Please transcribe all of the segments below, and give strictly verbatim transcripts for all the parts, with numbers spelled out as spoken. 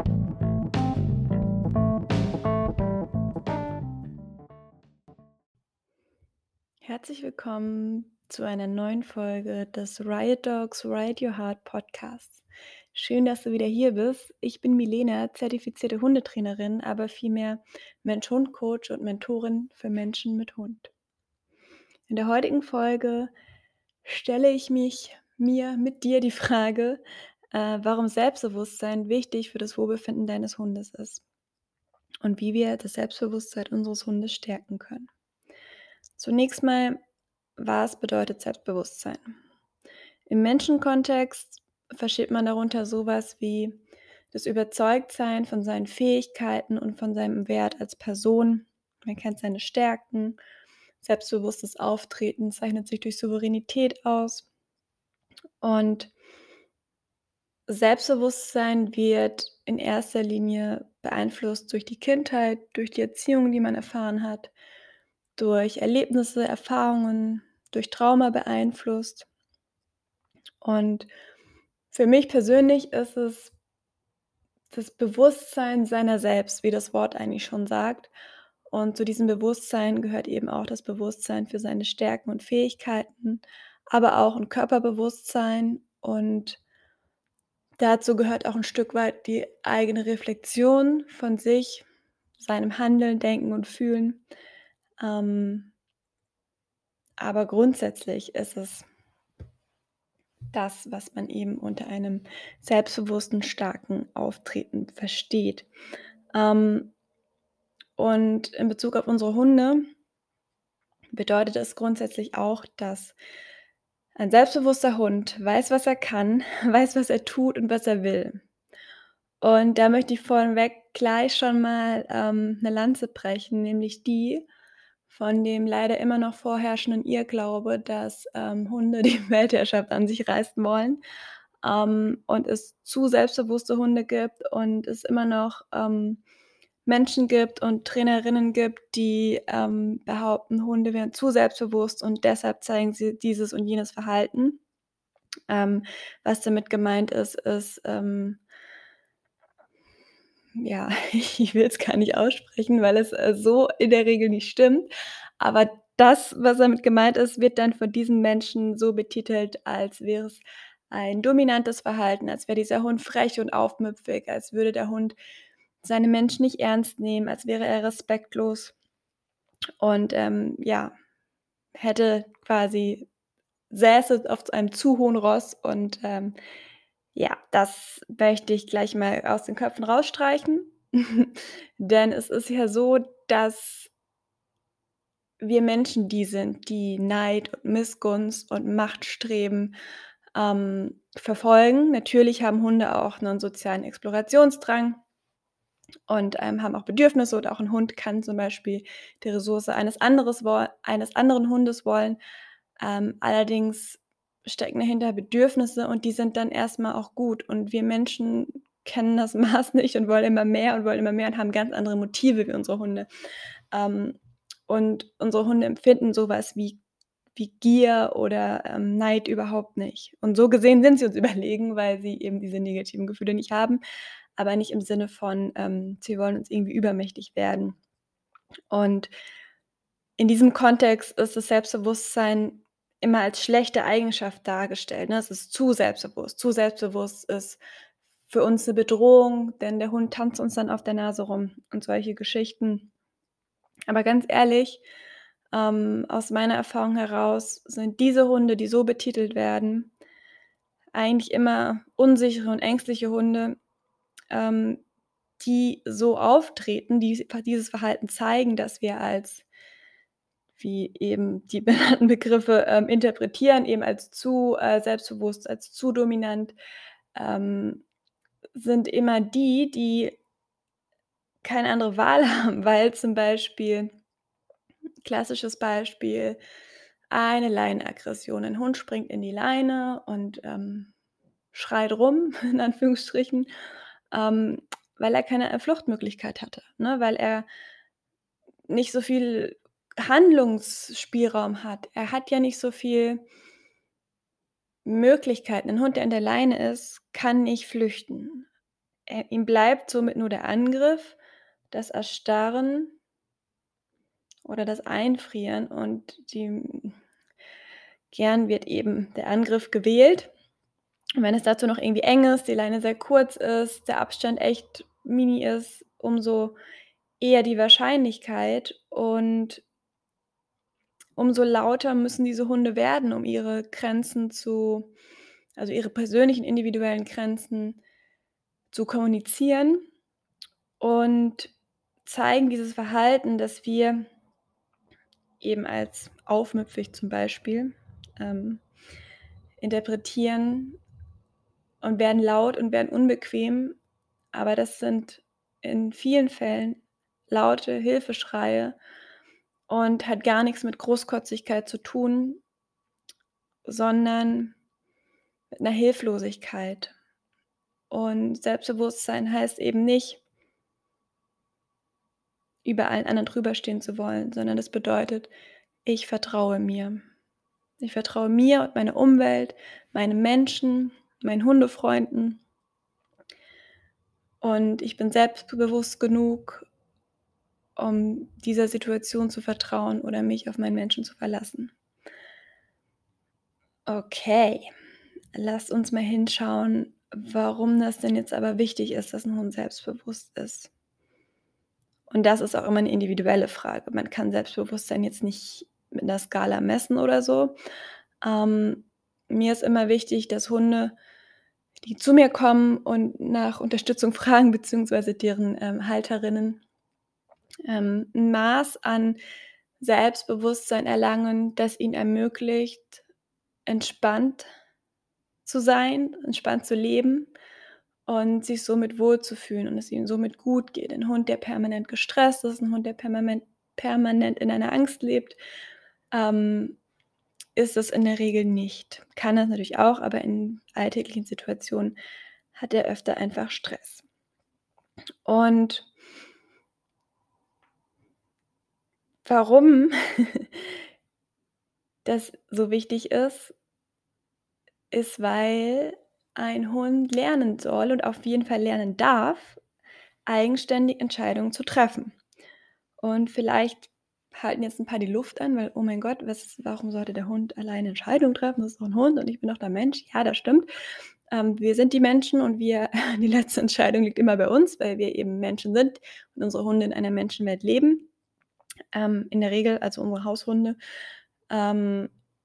Herzlich willkommen zu einer neuen Folge des Riot Dogs Riot Your Heart Podcasts. Schön, dass du wieder hier bist. Ich bin Milena, zertifizierte Hundetrainerin, aber vielmehr Mensch-Hund-Coach und Mentorin für Menschen mit Hund. In der heutigen Folge stelle ich mich mir mit dir die Frage, äh, warum Selbstbewusstsein wichtig für das Wohlbefinden deines Hundes ist und wie wir das Selbstbewusstsein unseres Hundes stärken können. Zunächst mal, was bedeutet Selbstbewusstsein? Im Menschenkontext versteht man darunter sowas wie das Überzeugtsein von seinen Fähigkeiten und von seinem Wert als Person. Man kennt seine Stärken. Selbstbewusstes Auftreten zeichnet sich durch Souveränität aus. Und Selbstbewusstsein wird in erster Linie beeinflusst durch die Kindheit, durch die Erziehung, die man erfahren hat, durch Erlebnisse, Erfahrungen, durch Trauma beeinflusst. Und für mich persönlich ist es das Bewusstsein seiner selbst, wie das Wort eigentlich schon sagt. Und zu diesem Bewusstsein gehört eben auch das Bewusstsein für seine Stärken und Fähigkeiten, aber auch ein Körperbewusstsein. Und dazu gehört auch ein Stück weit die eigene Reflexion von sich, seinem Handeln, Denken und Fühlen. Ähm, aber grundsätzlich ist es das, was man eben unter einem selbstbewussten, starken Auftreten versteht. Ähm, und in Bezug auf unsere Hunde bedeutet es grundsätzlich auch, dass ein selbstbewusster Hund weiß, was er kann, weiß, was er tut und was er will. Und da möchte ich vorneweg gleich schon mal ähm, 'ne Lanze brechen, nämlich die von dem leider immer noch vorherrschenden Irrglaube, dass, ähm, Hunde die Weltherrschaft an sich reißen wollen, ähm, und es zu selbstbewusste Hunde gibt und es immer noch, ähm, Menschen gibt und Trainerinnen gibt, die, ähm, behaupten, Hunde wären zu selbstbewusst und deshalb zeigen sie dieses und jenes Verhalten. Ähm, was damit gemeint ist, ist, ähm ja, ich will es gar nicht aussprechen, weil es, äh, so in der Regel nicht stimmt. Aber das, was damit gemeint ist, wird dann von diesen Menschen so betitelt, als wäre es ein dominantes Verhalten, als wäre dieser Hund frech und aufmüpfig, als würde der Hund seine Menschen nicht ernst nehmen, als wäre er respektlos und, ähm, ja, hätte quasi säße auf einem zu hohen Ross und, ähm, ja, das möchte ich gleich mal aus den Köpfen rausstreichen. Denn es ist ja so, dass wir Menschen die sind, die Neid und Missgunst und Machtstreben, ähm, verfolgen. Natürlich haben Hunde auch 'nen sozialen Explorationsdrang und, ähm, haben auch Bedürfnisse oder auch 'n Hund kann zum Beispiel die Ressource eines anderes woll eines anderen Hundes wollen. Ähm, allerdings stecken dahinter Bedürfnisse und die sind dann erst mal auch gut. Und wir Menschen kennen das Maß nicht und wollen immer mehr und wollen immer mehr und haben ganz andere Motive wie unsere Hunde. Ähm, und unsere Hunde empfinden so was wie wie Gier oder, ähm, Neid überhaupt nicht. Und so gesehen sind sie uns überlegen, weil sie eben diese negativen Gefühle nicht haben, aber nicht im Sinne von, ähm, sie wollen uns irgendwie übermächtig werden. Und in diesem Kontext ist das Selbstbewusstsein immer als schlechte Eigenschaft dargestellt, ne? Es ist zu selbstbewusst. Zu selbstbewusst ist für uns 'ne Bedrohung, denn der Hund tanzt uns dann auf der Nase rum und solche Geschichten. Aber ganz ehrlich, ähm, aus meiner Erfahrung heraus sind diese Hunde, die so betitelt werden, eigentlich immer unsichere und ängstliche Hunde, ähm, die so auftreten, die dieses Verhalten zeigen, das wir als wie eben die benannten Begriffe, ähm, interpretieren, eben als zu, äh, selbstbewusst, als zu dominant, ähm, sind immer die, die keine andere Wahl haben, weil zum Beispiel klassisches Beispiel, eine Leinenaggression. Ein Hund springt in die Leine und, ähm, schreit rum, in Anführungsstrichen, ähm, weil er keine, äh, Fluchtmöglichkeit hatte, ne? Weil er nicht so viel Handlungsspielraum hat. Er hat ja nicht so viel Möglichkeiten. 'N Hund, der an der Leine ist, kann nicht flüchten. Äh, ihm bleibt somit nur der Angriff, das Erstarren oder das Einfrieren und die gern wird eben der Angriff gewählt. Und wenn es dazu noch irgendwie eng ist, die Leine sehr kurz ist, der Abstand echt mini ist, umso eher die Wahrscheinlichkeit und umso lauter müssen diese Hunde werden, um ihre Grenzen zu also ihre persönlichen individuellen Grenzen zu kommunizieren und zeigen dieses Verhalten, das wir eben als aufmüpfig zum Beispiel, ähm, interpretieren und werden laut und werden unbequem, aber das sind in vielen Fällen laute Hilfeschreie und hat gar nix mit Großkotzigkeit zu tun, sondern mit 'ner Hilflosigkeit. Und Selbstbewusstsein heißt eben nicht über allen anderen drüber stehen zu wollen, sondern das bedeutet: „Ich vertraue mir. Ich vertraue mir und meiner Umwelt, meinen Menschen, meinen Hundefreunden“ „und ich bin selbstbewusst genug, um dieser Situation zu vertrauen oder mich auf meinen Menschen zu verlassen.“ Okay, lasst uns mal hinschauen, warum das denn jetzt aber wichtig ist, dass 'n Hund selbstbewusst ist. Und das ist auch immer 'ne individuelle Frage. Man kann Selbstbewusstsein jetzt nicht mit 'ner Skala messen oder so. Ähm, mir ist immer wichtig, dass Hunde, die zu mir kommen und nach Unterstützung fragen, beziehungsweise deren, ähm, Halterinnen, ähm, 'n Maß an Selbstbewusstsein erlangen, das ihnen ermöglicht, entspannt zu sein, entspannt zu leben und sich somit wohlzufühlen und es ihnen somit gut geht. Ein Hund, der permanent gestresst ist, 'n Hund, der permament permanent in einer Angst lebt, ähm, ist es in der Regel nicht. Kann er natürlich auch, aber in alltäglichen Situationen hat er öfter einfach Stress. Und warum das so wichtig ist ist, weil ein Hund lernen soll und auf jeden Fall lernen darf, eigenständig Entscheidungen zu treffen. Und vielleicht halten jetzt 'n paar die Luft an, weil: „Oh mein Gott, was warum sollte der Hund alleine Entscheidungen treffen? Das ist doch 'n Hund und ich bin doch der Mensch.“ Ja, das stimmt. Ähm, wir sind die Menschen und wir die letzte Entscheidung liegt immer bei uns, weil wir eben Menschen sind und unsere Hunde in einer Menschenwelt leben. Ähm, in der Regel, also unsere Haushunde. Ähm,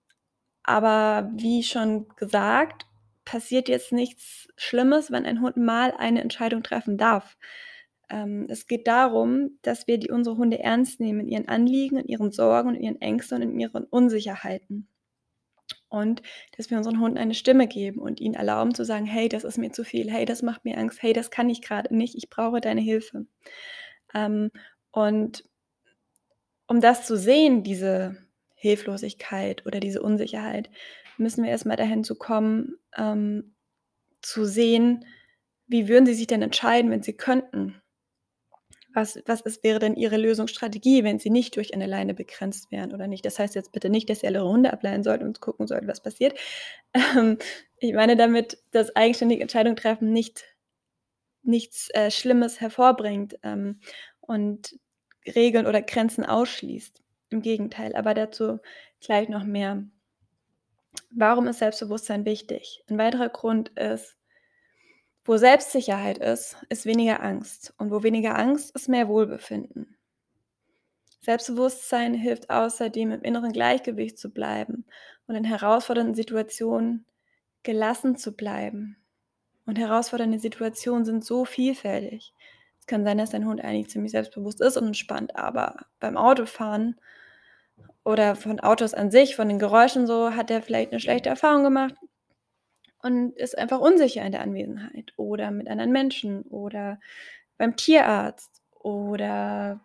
aber wie schon gesagt, passiert jetzt nichts Schlimmes, wenn ein Hund mal eine Entscheidung treffen darf. Ähm, es geht darum, dass wir die unsere Hunde ernst nehmen in ihren Anliegen, in ihren Sorgen und in ihren Ängsten und in ihren Unsicherheiten. Und dass wir unseren Hunden eine Stimme geben und ihnen erlauben zu sagen: „Hey, das ist mir zu viel. Hey, das macht mir Angst. Hey, das kann ich grade nicht. Ich brauche deine Hilfe.“ Ähm, und um das zu sehen, diese Hilflosigkeit oder diese Unsicherheit, müssen wir erst mal dahin zu kommen, ähm, zu sehen, wie würden sie sich denn entscheiden, wenn sie könnten? Was was ist wäre denn ihre Lösungsstrategie, wenn sie nicht durch eine Leine begrenzt wären oder nicht? Das heißt jetzt bitte nicht, dass sie alle ihre Hunde ableihen sollten und gucken sollten, was passiert. Ähm, ich meine damit, dass eigenständige Entscheidungen treffen nicht nichts, äh, Schlimmes hervorbringt, ähm, und Regeln oder Grenzen ausschließt. Im Gegenteil, aber dazu gleich noch mehr. Warum ist Selbstbewusstsein wichtig? 'N weiterer Grund ist wo Selbstsicherheit ist, ist weniger Angst und wo weniger Angst ist mehr Wohlbefinden. Selbstbewusstsein hilft außerdem, im inneren Gleichgewicht zu bleiben und in herausfordernden Situationen gelassen zu bleiben. Und herausfordernde Situationen sind so vielfältig. Es kann sein, dass dein Hund eigentlich ziemlich selbstbewusst ist und entspannt, aber beim Autofahren oder von Autos an sich, von den Geräuschen so, hat er vielleicht 'ne schlechte Erfahrung gemacht und ist einfach unsicher in der Anwesenheit oder mit anderen Menschen oder beim Tierarzt oder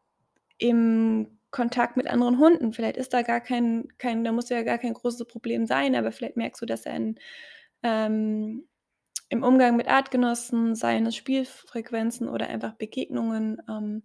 im Kontakt mit anderen Hunden. Vielleicht ist da gar kein kein da muss ja gar kein großes Problem sein, aber vielleicht merkst du, dass er in ähm, im Umgang mit Artgenossen, seien es Spielfrequenzen oder einfach Begegnungen, ähm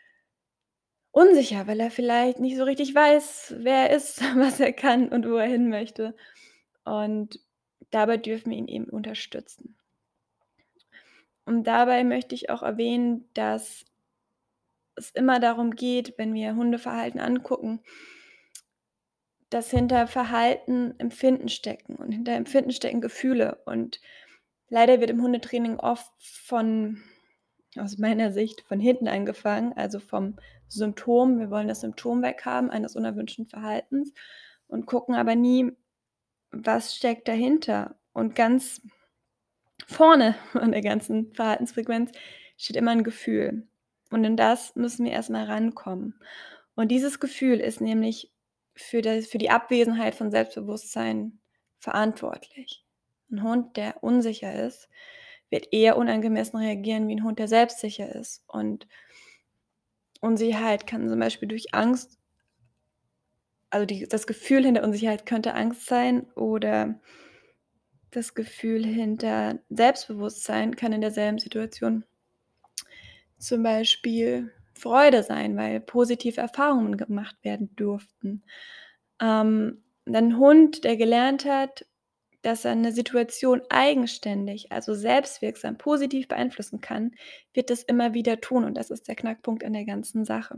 unsicher, weil er vielleicht nicht so richtig weiß, wer er ist, was er kann und wo er hin möchte. Und dabei dürfen wir ihn eben unterstützen. Und dabei möchte ich auch erwähnen, dass es immer darum geht, wenn wir Hundeverhalten angucken, dass hinter Verhalten Empfinden stecken und hinter Empfinden stecken Gefühle. Und leider wird im Hundetraining oft von aus meiner Sicht von hinten angefangen, also vom Symptom. Wir wollen das Symptom weghaben eines unerwünschten Verhaltens und gucken aber nie, was steckt dahinter. Und ganz vorne an der ganzen Verhaltensfrequenz steht immer 'n Gefühl. Und in das müssen wir erst mal rankommen. Und dieses Gefühl ist nämlich für das für die Abwesenheit von Selbstbewusstsein verantwortlich. 'N Hund, der unsicher ist, wird eher unangemessen reagieren wie 'n Hund, der selbstsicher ist. Und Unsicherheit kann zum Beispiel durch Angst also die das Gefühl hinter Unsicherheit könnte Angst sein oder das Gefühl hinter Selbstbewusstsein kann in derselben Situation zum Beispiel Freude sein, weil positive Erfahrungen gemacht werden durften. Ähm, 'nen Hund, der gelernt hat, dass er 'ne Situation eigenständig, also selbstwirksam positiv beeinflussen kann, wird das immer wieder tun und das ist der Knackpunkt an der ganzen Sache.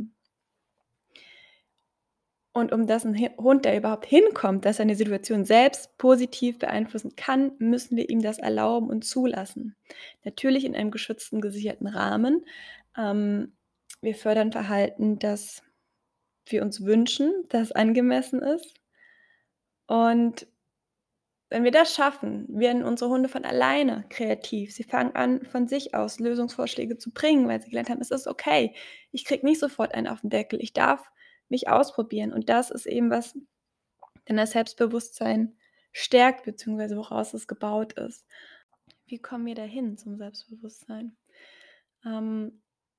Und um dass 'n Hi Hund, der überhaupt hinkommt, dass er 'ne Situation selbst positiv beeinflussen kann, müssen wir ihm das erlauben und zulassen. Natürlich in einem geschützten, gesicherten Rahmen. Ähm, wir fördern Verhalten, das wir uns wünschen, das angemessen ist. Und wenn wir das schaffen, werden unsere Hunde von alleine kreativ. Sie fangen an, von sich aus Lösungsvorschläge zu bringen, weil sie gelernt haben: „Es ist okay. Ich kriege nicht sofort einen auf 'n Deckel. Ich darf mich ausprobieren.“ Und das ist eben was dann das Selbstbewusstsein stärkt, beziehungsweise woraus es gebaut ist. Wie kommen wir dahin zum Selbstbewusstsein? Ähm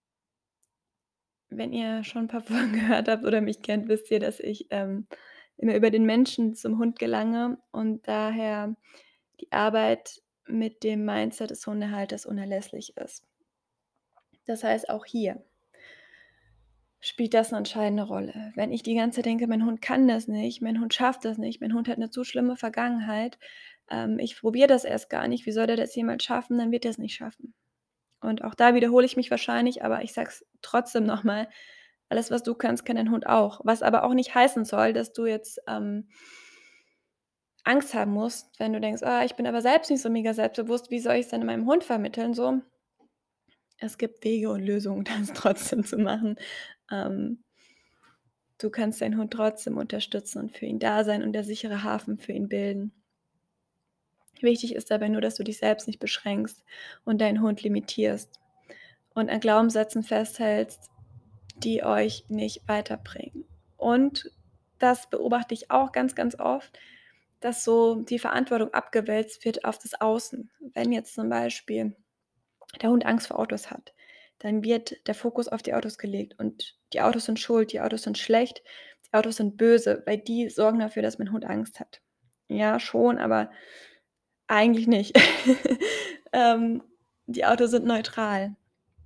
wenn ihr schon 'n paar Folgen gehört habt oder mich kennt, wisst ihr, dass ich, ähm, immer über den Menschen zum Hund gelange und daher die Arbeit mit dem Mindset des Hundehalters unerlässlich ist. Das heißt, auch hier spielt das 'ne entscheidende Rolle. Wenn ich die ganze Zeit denke: „Mein Hund kann das nicht, mein Hund schafft das nicht, mein Hund hat 'ne zu schlimme Vergangenheit, ähm, ich probiere das erst gar nicht, wie soll der das jemals schaffen?“ Dann wird der's nicht schaffen. Und auch da wiederhole ich mich wahrscheinlich, aber ich sage es trotzdem noch mal: Alles, was du kannst, kann dein Hund auch. Was aber auch nicht heißen soll, dass du jetzt, ähm Angst haben musst, wenn du denkst: „Ah, ich bin aber selbst nicht so mega selbstbewusst, wie soll ich's denn meinem Hund vermitteln?“ So. Es gibt Wege und Lösungen, das trotzdem zu machen. Ähm du kannst deinen Hund trotzdem unterstützen und für ihn da sein und der sichere Hafen für ihn bilden. Wichtig ist dabei nur, dass du dich selbst nicht beschränkst und deinen Hund limitierst und an Glaubenssätzen festhältst, die euch nicht weiterbringen. Und das beobachte ich auch ganz, ganz oft, dass so die Verantwortung abgewälzt wird auf das Außen. Wenn jetzt zum Beispiel der Hund Angst vor Autos hat, dann wird der Fokus auf die Autos gelegt und die Autos sind schuld, die Autos sind schlecht, die Autos sind böse, weil die sorgen dafür, dass mein Hund Angst hat. Ja, schon, aber eigentlich nicht. Ähm, die Autos sind neutral.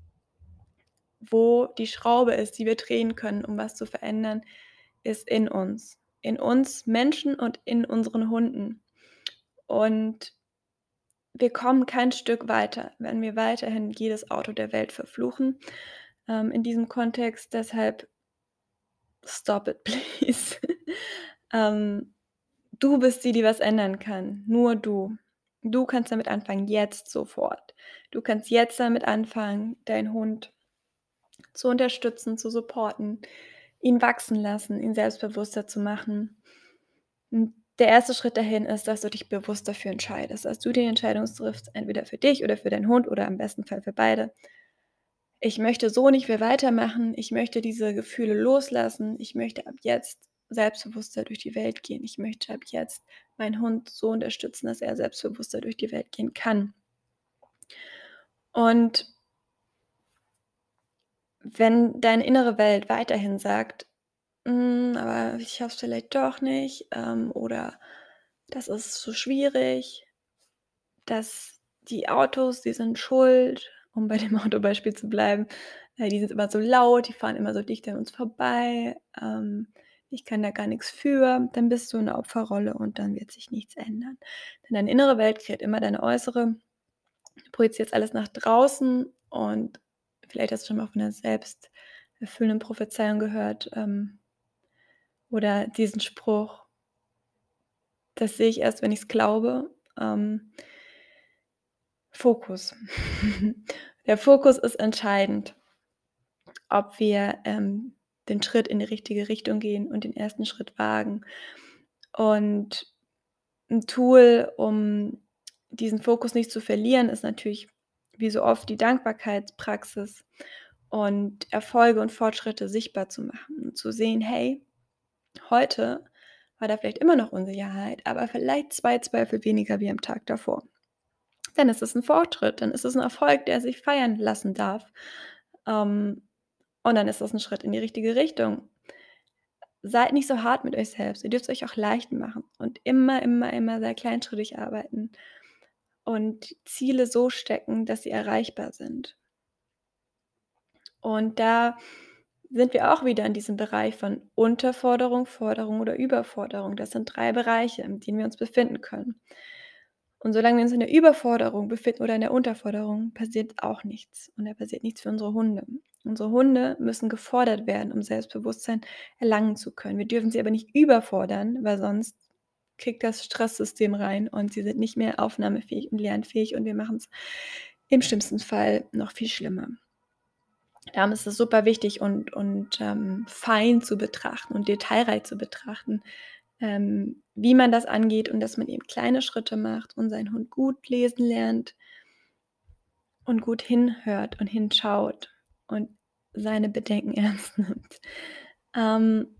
Wo die Schraube ist, die wir drehen können, um was zu verändern, ist in uns. In uns Menschen und in unseren Hunden. Und wir kommen kein Stück weiter, wenn wir weiterhin jedes Auto der Welt verfluchen, ähm, in diesem Kontext. Deshalb stop it please. Ähm, du bist die, die was ändern kann, nur du. Du kannst damit anfangen, jetzt sofort. Du kannst jetzt damit anfangen, deinen Hund zu unterstützen, zu supporten, ihn wachsen lassen, ihn selbstbewusster zu machen. Hm, der erste Schritt dahin ist, dass du dich bewusst dafür entscheidest, dass du die Entscheidung triffst, entweder für dich oder für deinen Hund oder im besten Fall für beide. Ich möchte so nicht mehr weitermachen. Ich möchte diese Gefühle loslassen. Ich möchte ab jetzt selbstbewusster durch die Welt gehen. Ich möchte ab jetzt meinen Hund so unterstützen, dass er selbstbewusster durch die Welt gehen kann. Und wenn deine innere Welt weiterhin sagt: „Hm, aber ich schaffe es vielleicht doch nicht“, ähm, oder „das ist so schwierig“, dass die Autos, die sind schuld, um bei dem Autobeispiel zu bleiben. Äh, die sind immer so laut, die fahren immer so dicht an uns vorbei, ähm, ich kann da gar nix für, dann bist du in der Opferrolle und dann wird sich nichts ändern. Denn deine innere Welt kreiert immer deine äußere Du projizierst alles nach draußen und vielleicht hast du schon mal von 'ner selbsterfüllenden Prophezeiung gehört, ähm, oder diesen Spruch: „Das sehe ich erst, wenn ich's glaube." Ähm Fokus. Der Fokus ist entscheidend, ob wir, ähm, den Schritt in die richtige Richtung gehen und den ersten Schritt wagen. Und 'n Tool, um diesen Fokus nicht zu verlieren, ist natürlich wie so oft die Dankbarkeitspraxis und Erfolge und Fortschritte sichtbar zu machen und zu sehen: „Hey, heute war da vielleicht immer noch Unsicherheit, aber vielleicht zwei Zweifel weniger wie am Tag davor." Dann ist es 'n Fortschritt, dann ist es 'n Erfolg, der sich feiern lassen darf. Ähm, und dann ist das 'n Schritt in die richtige Richtung. Seid nicht so hart mit euch selbst. Ihr dürft's euch auch leicht machen und immer, immer, immer sehr kleinschrittig arbeiten und Ziele so stecken, dass sie erreichbar sind. Und da sind wir auch wieder in diesem Bereich von Unterforderung, Forderung oder Überforderung. Das sind drei Bereiche, in denen wir uns befinden können. Und solange wir uns in der Überforderung befinden oder in der Unterforderung, passiert auch nichts. Und da passiert nichts für unsere Hunde. Unsere Hunde müssen gefordert werden, um Selbstbewusstsein erlangen zu können. Wir dürfen sie aber nicht überfordern, weil sonst kickt das Stresssystem rein und sie sind nicht mehr aufnahmefähig und lernfähig und wir machen's im schlimmsten Fall noch viel schlimmer. Darum ist es super wichtig und und, ähm, fein zu betrachten und detailreich zu betrachten, ähm, wie man das angeht und dass man eben kleine Schritte macht und seinen Hund gut lesen lernt und gut hinhört und hinschaut und seine Bedenken ernst nimmt. Ähm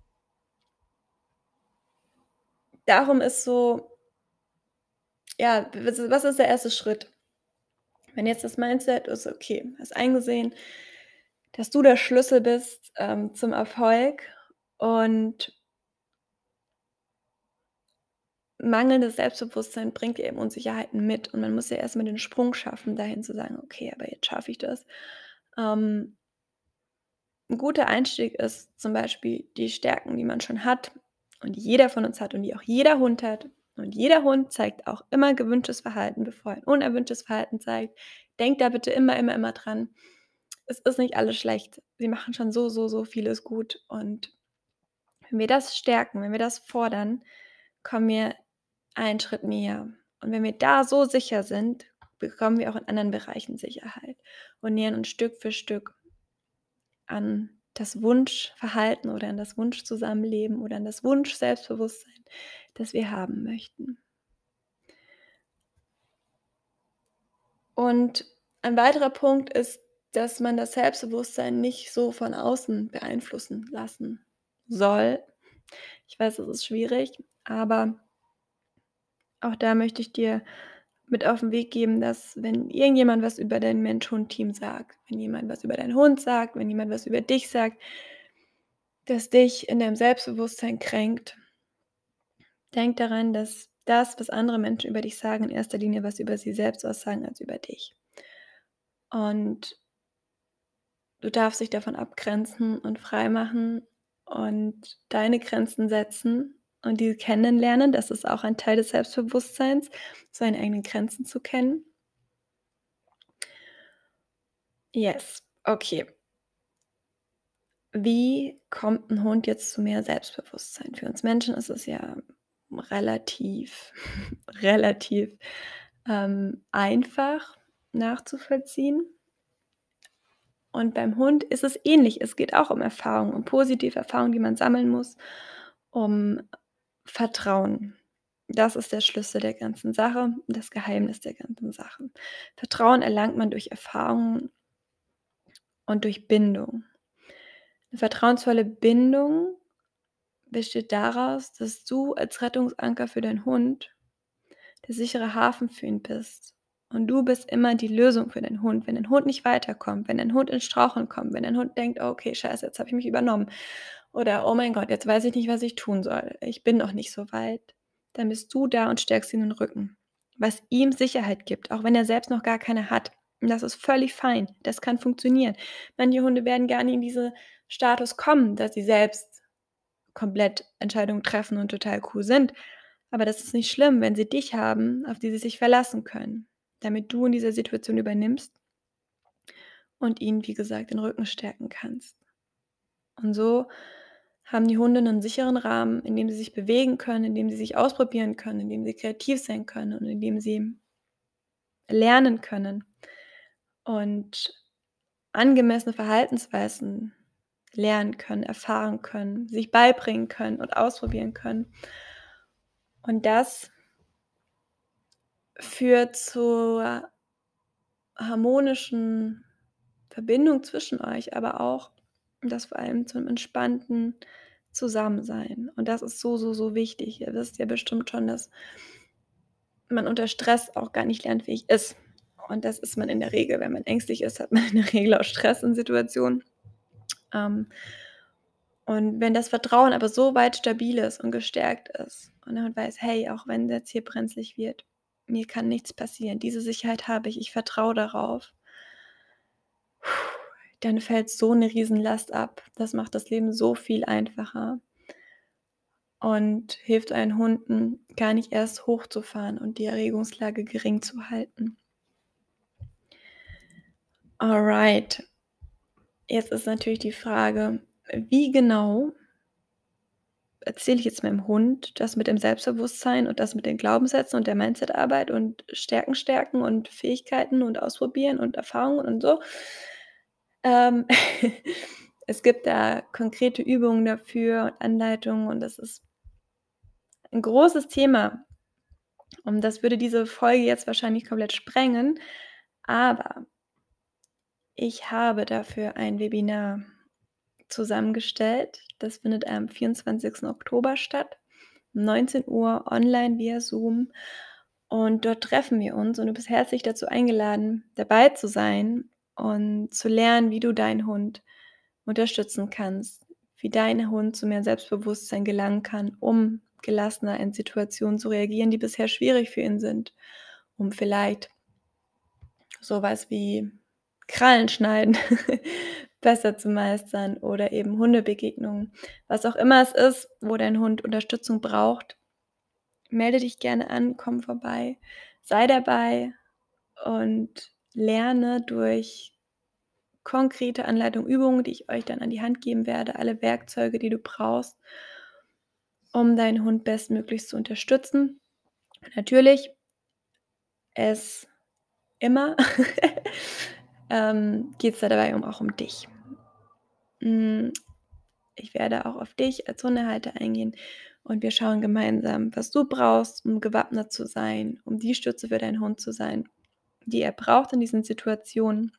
darum ist so ja, was was ist der erste Schritt? Wenn jetzt das Mindset ist: Okay, hast eingesehen, dass du der Schlüssel bist, ähm, zum Erfolg und mangelndes Selbstbewusstsein bringt eben Unsicherheiten mit und man muss ja erst mal den Sprung schaffen, dahin zu sagen: „Okay, aber jetzt schaffe ich das." Ähm 'n guter Einstieg ist zum Beispiel die Stärken, die man schon hat und die jeder von uns hat und die auch jeder Hund hat. Und jeder Hund zeigt auch immer gewünschtes Verhalten, bevor er ein unerwünschtes Verhalten zeigt. Denkt da bitte immer, immer, immer dran: Es ist nicht alles schlecht. Sie machen schon so, so, so vieles gut und wenn wir das stärken, wenn wir das fordern, kommen wir einen Schritt näher. Und wenn wir da so sicher sind, bekommen wir auch in anderen Bereichen Sicherheit und nähern uns Stück für Stück an das Wunschverhalten oder an das Wunschzusammenleben oder an das Wunsch-Selbstbewusstsein, das wir haben möchten. Und ein weiterer Punkt ist, dass man das Selbstbewusstsein nicht so von außen beeinflussen lassen soll. Ich weiß, das ist schwierig, aber auch da möchte ich dir mit auf 'n Weg geben, dass wenn irgendjemand was über dein Mensch-Hund-Team sagt, wenn jemand was über deinen Hund sagt, wenn jemand was über dich sagt, das dich in deinem Selbstbewusstsein kränkt, denk daran, dass das, was andere Menschen über dich sagen, in erster Linie was über sie selbst aussagen als über dich. Und du darfst dich davon abgrenzen und freimachen und deine Grenzen setzen und die kennenlernen. Das ist auch ein Teil des Selbstbewusstseins, seine eigenen Grenzen zu kennen. Yes, okay. Wie kommt 'n Hund jetzt zu mehr Selbstbewusstsein? Für uns Menschen ist es ja relativ relativ, ähm, einfach nachzuvollziehen. Und beim Hund ist es ähnlich. Es geht auch um Erfahrung, um positive Erfahrungen, die man sammeln muss, um Vertrauen. Das ist der Schlüssel der ganzen Sache, das Geheimnis der ganzen Sache. Vertrauen erlangt man durch Erfahrungen und durch Bindung. 'Ne vertrauensvolle Bindung besteht daraus, dass du als Rettungsanker für deinen Hund der sichere Hafen für ihn bist. Und du bist immer die Lösung für deinen Hund. Wenn dein Hund nicht weiterkommt, wenn dein Hund ins Straucheln kommt, wenn dein Hund denkt: „Oh, okay, scheiße, jetzt habe ich mich übernommen." Oder: „Oh mein Gott, jetzt weiß ich nicht, was ich tun soll. Ich bin noch nicht so weit." Dann bist du da und stärkst ihm den Rücken, was ihm Sicherheit gibt, auch wenn er selbst noch gar keine hat. Und das ist völlig fein. Das kann funktionieren. Manche Hunde werden gar nicht in diese Status kommen, dass sie selbst komplett Entscheidungen treffen und total cool sind. Aber das ist nicht schlimm, wenn sie dich haben, auf die sie sich verlassen können. damit du in dieser Situation übernimmst und ihnen, wie gesagt, den Rücken stärken kannst. Und so haben die Hunde einen sicheren Rahmen, in dem sie sich bewegen können, in dem sie sich ausprobieren können, in dem sie kreativ sein können und in dem sie lernen können und angemessene Verhaltensweisen lernen können, erfahren können, sich beibringen können und ausprobieren können. Und das führt zur harmonischen Verbindung zwischen euch, aber auch das vor allem zum entspannten Zusammensein. Und das ist so, so, so wichtig. Ihr wisst ja bestimmt schon, dass man unter Stress auch gar nicht lernfähig ist. Und das ist man in der Regel. Wenn man ängstlich ist, hat man in der Regel auch Stress in Situationen. Ähm, und wenn das Vertrauen aber so weit stabil ist und gestärkt ist und man weiß: „Hey, auch wenn jetzt hier brenzlig wird, mir kann nichts passieren. Diese Sicherheit habe ich, ich vertraue darauf." Dann fällt so 'ne Riesenlast ab. Das macht das Leben so viel einfacher und hilft euren Hunden, gar nicht erst hochzufahren und die Erregungslage gering zu halten. Alright. Jetzt ist natürlich die Frage, wie genau erzähle ich jetzt meinem Hund das mit dem Selbstbewusstsein und das mit den Glaubenssätzen und der Mindsetarbeit und Stärken stärken und Fähigkeiten und ausprobieren und Erfahrungen und so. Ähm, es gibt da konkrete Übungen dafür und Anleitungen und das ist 'n großes Thema. Und das würde diese Folge jetzt wahrscheinlich komplett sprengen, aber ich habe dafür ein Webinar zusammengestellt. Das findet am vierundzwanzigsten Oktober statt, um neunzehn Uhr online via Zoom. Und dort treffen wir uns und du bist herzlich dazu eingeladen, dabei zu sein und zu lernen, wie du deinen Hund unterstützen kannst, wie dein Hund zu mehr Selbstbewusstsein gelangen kann, um gelassener in Situationen zu reagieren, die bisher schwierig für ihn sind, um vielleicht sowas wie Krallen schneiden besser zu meistern oder eben Hundebegegnungen. Was auch immer es ist, wo dein Hund Unterstützung braucht, melde dich gerne an, komm vorbei, sei dabei und lerne durch konkrete Anleitung, Übungen, die ich euch dann an die Hand geben werde, alle Werkzeuge, die du brauchst, um deinen Hund bestmöglichst zu unterstützen. Natürlich es immer ähm, geht es da dabei um auch um dich. Hm, ich werde auch auf dich als Hundehalter eingehen und wir schauen gemeinsam, was du brauchst, um gewappnet zu sein, um die Stütze für deinen Hund zu sein, die er braucht in diesen Situationen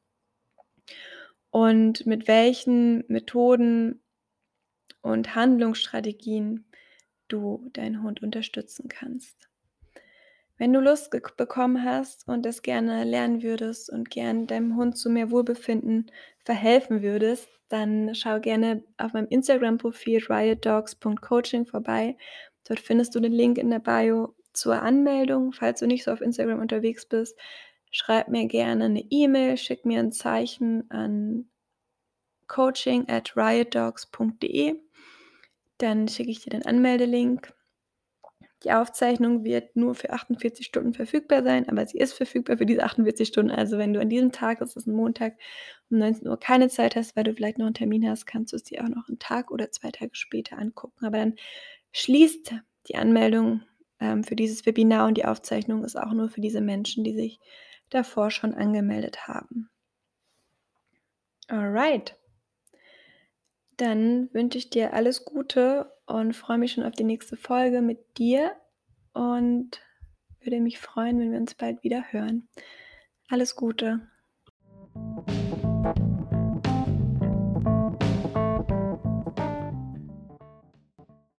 und mit welchen Methoden und Handlungsstrategien du deinen Hund unterstützen kannst. Wenn du Lust gek bekommen hast und das gerne lernen würdest und gern deinem Hund zu mehr Wohlbefinden verhelfen würdest, dann schau gerne auf meinem Instagram-Profil riot dogs punkt coaching vorbei. Dort findest du den Link in der Bio zur Anmeldung. Falls du nicht so auf Instagram unterwegs bist, schreib mir gerne 'ne E-Mail, schick mir 'n Zeichen an coaching at riot dogs punkt de. Dann schicke ich dir den Anmeldelink. Die Aufzeichnung wird nur für achtundvierzig Stunden verfügbar sein, aber sie ist verfügbar für diese achtundvierzig Stunden. Also, wenn du an diesem Tag, es ist 'n Montag, um neunzehn Uhr keine Zeit hast, weil du vielleicht noch 'n Termin hast, kannst du es dir auch noch 'n Tag oder zwei Tage später angucken. Aber dann schließt die Anmeldung, ähm, für dieses Webinar und die Aufzeichnung ist auch nur für diese Menschen, die sich davor schon angemeldet haben. Alright. Dann wünsche ich dir alles Gute und freue mich schon auf die nächste Folge mit dir und würde mich freuen, wenn wir uns bald wieder hören. Alles Gute.